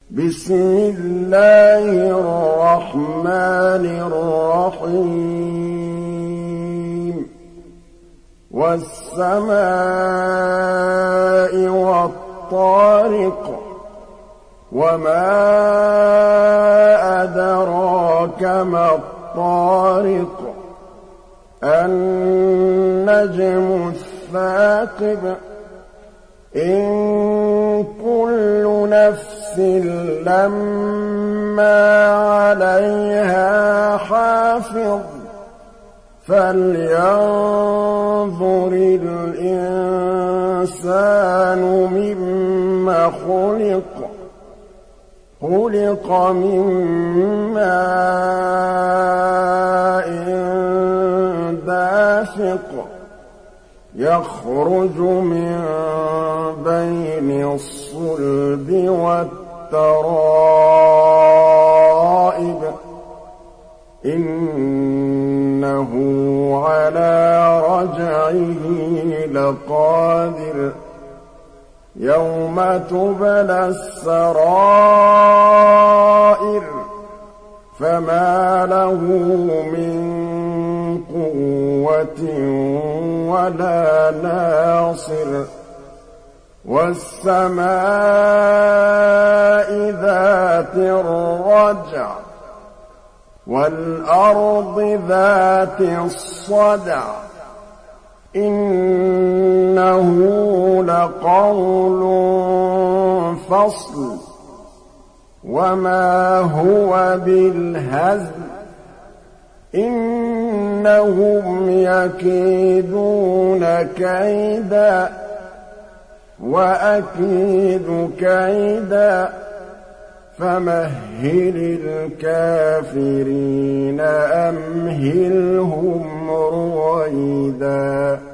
بسم الله الرحمن الرحيم والسماء والطارق وما أدراك ما الطارق النجم الثاقب إن كل نفس لما عليها حافظ فلينظر الإنسان مما خلق خلق من ماء دافق يخرج من بين الصلب والترائب إنه على رجعه لقادر يوم تبلى السرائر فما له من قوة ولا ناصر والسماء ذات الرجع والأرض ذات الصدع إنه لقول فصل وما هو بالهزل إنهم يكيدون كيدا وأكيد كيدا فمهل الكافرين أمهلهم رويدا